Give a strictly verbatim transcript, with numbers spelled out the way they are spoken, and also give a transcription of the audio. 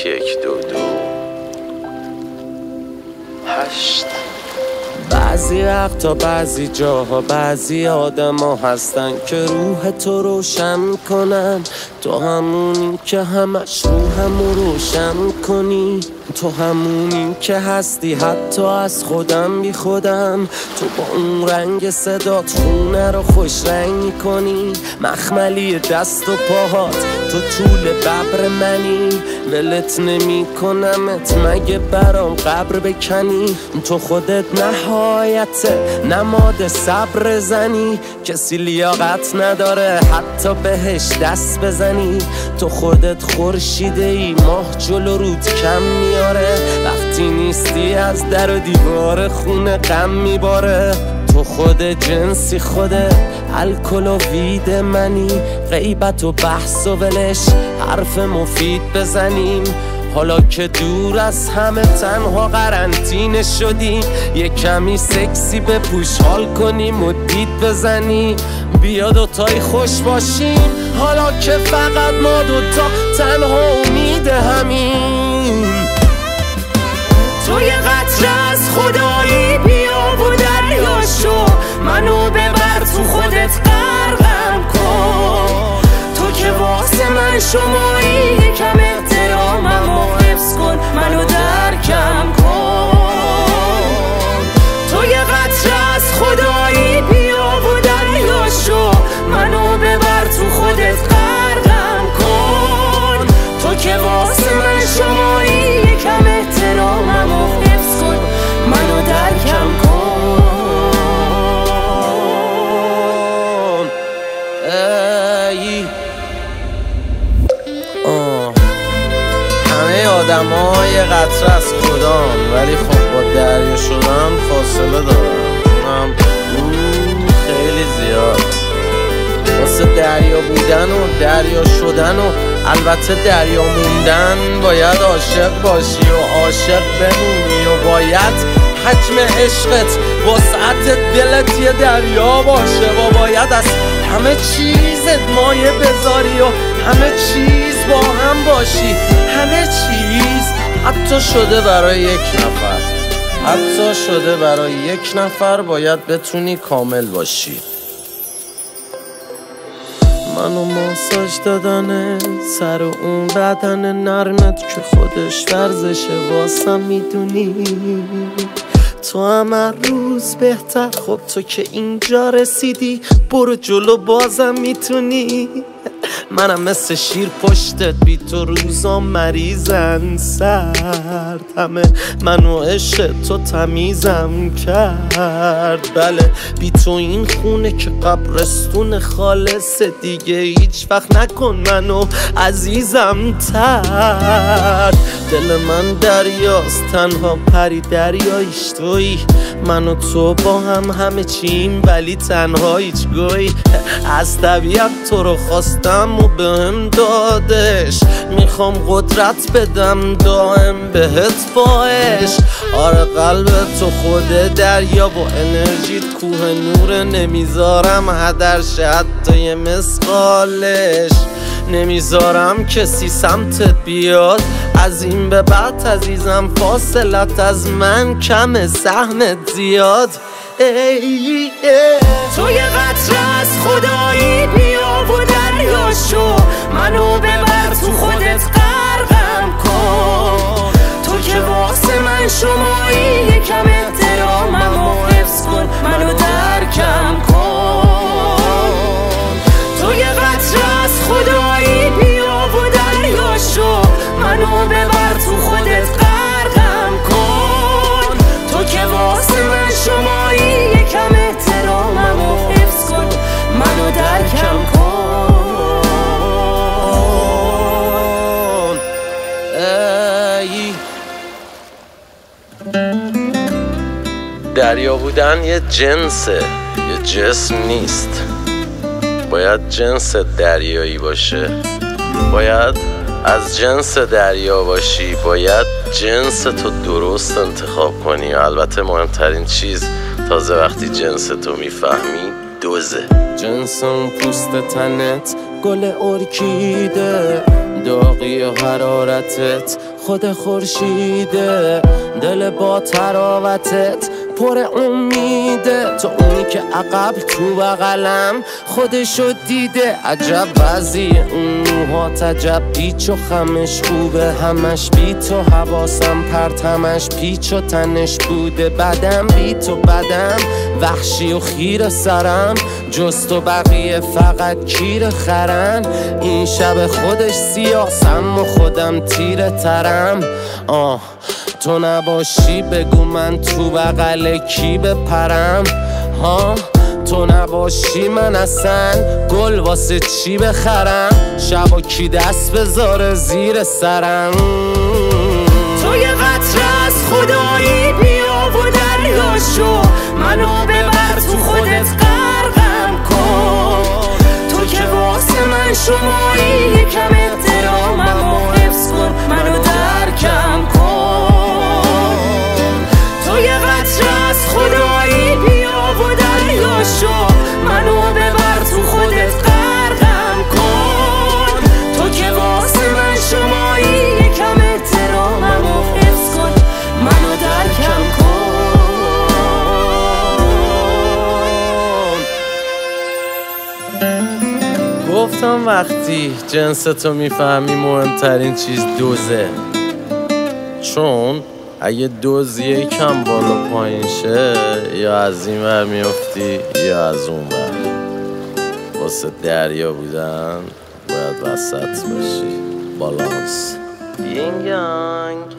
یک یک دو دو هشت. بعضی وقتا بعضی جاها بعضی آدم ها هستن که روح تو روشن کنن، تو همونی که همش روحمو روشن کنی، تو همونی که هستی حتی از خودم بی خودم، تو با اون رنگ صدات خونه رو خوش رنگ کنی، مخملی دست و پاهات تو طول ببر منی، ولت نمی کنمت مگه برام قبر بکنی، تو خودت نهایت نماد صبر زنی، کسی لیاقت نداره حتی بهش دست بزنی، تو خودت خورشیده ای ماه جلو رود کم میاره، وقتی نیستی از در و دیوار خونه غم میباره، تو خود جنسی خوده الکل و وید منی، غیبت و بحث و ولش حرف مفید بزنیم، حالا که دور از همه تنها قرنطینه شدیم، یه کمی سکسی به پوش حال کنیم و دید بزنیم، بیا دوتای خوش باشیم حالا که فقط ما دوتا تنها امید همین، تو یه قطره از خدایی بیا و دریا شو، منو ببر تو خودت غرقم کن، تو که واسه من شمایی، یکم احتراممو حفظ کن منو درکم کن، تو یه قطره از خدایی بیا و دریا شو، منو ببر تو خودت غرقم کن، تو که واسه من شمایی، یکم احتراممو حفظ کن منو درکم کن. ای آه. همه آدم ها یه قطره از خودان، ولی خب با دریا شدن فاصله دارن، اونم خیلی زیاد، واسه دریا بودن و دریا شدن و البته دریا موندن باید عاشق باشی و عاشق بمونی و باید حجم عشقت وسعت دلت یه دریا باشه و باید از همه چیزت مایه بذاری و همه چیز با هم باشی، همه چیز حتی شده برای یک نفر، حتی شده برای یک نفر باید بتونی کامل باشی. منو ماساژ دادن سر اون بدن نرمت که خودش ورزشه واسم میدونی، تو هم هر روز بهتر، خب تو که اینجا رسیدی برو جلو بازم میتونی، منم مثل شیر پشتت بی تو روزا مریضن سرد، همه منو عشق تو تمیزم کرد، بله بی تو این خونه که قبرستون خالص دیگه هیچ وقت نکن منو عزیزم تر، دل من دریاست تنها پری دریایش تویی، من و تو با هم همه چیم ولی تنها هیچ گوی، از طبیعت تو رو خواستم و بهم دادش، میخوام قدرت بدم دائم بهت باش، آره قلب تو خود دریا با انرژیت کوه نور، نمیذارم هدر شه حتی یه مسقالش، نمیذارم کسی سمتت بیاد، از این به بعد عزیزم فاصلت از من کم سهمت زیاد، ای ای تو یه قطره از خدایی بیا و دریا شو، منو ببر تو خودت غرقم کن، تو که واسه من شمایی، یکم احتراممو حفظ کن منو درکم کن، تو یه قطره از خدایی بیا و دریا شو، منو ببر تو خودت غرقم کن، تو که واسه من شمایی، یکم احتراممو حفظ کن منو درکم کن. ای دریا بودن یه جنسه، یه جسم نیست، باید جنس دریایی باشه، باید از جنس دریا باشی، باید جنس تو درست انتخاب کنی و البته مهمترین چیز تازه وقتی جنس تو میفهمی دوزه، جنس اون پوست تنت گل ارکیده، داغی و حرارتت خود خورشیده، دل با تراوتت پر امیده. تو اونی که عقب تو بغلم خودشو دیده. عجب وضعی اون موهات، عجب پیچ و خمش خوبه. همش بی تو حواسم پرتمش پیچ و تنش بوده. بدم بی تو بدم وحشی و خیر سرم، جز تو بقیه فقط کیر خرن. این شب خودش سیاسم و خودم تیره ترم. آه تو نباشی بگو من تو بغل کی بپرم. ها تو نباشی من اصلا گل واسه چی بخرم. شبا کی دست بذاره زیر سرم. تو یه قطره از خدایی بیا و دریا شو، منو ببر تو خودت غرقم کن. تو که واسه من شمایی، یکم احتراممو حفظ کن، منو درکم کن. تو یه قطره از خدایی بیا و دریا شو، منو ببر تو خودت غرقم کن. تو که واسه من شمایی، یکم احتراممو حفظ کن، منو درکم کن. گفتم وقتی جنس تو میفهمی مهمترین چیز دوزه. چون اگه دوز یکم بالا پایین شه، یا از این ور میافتی یا از اون ور. واسه دریا بودن باید وسط باشی. بالانس. یینگ یانگ.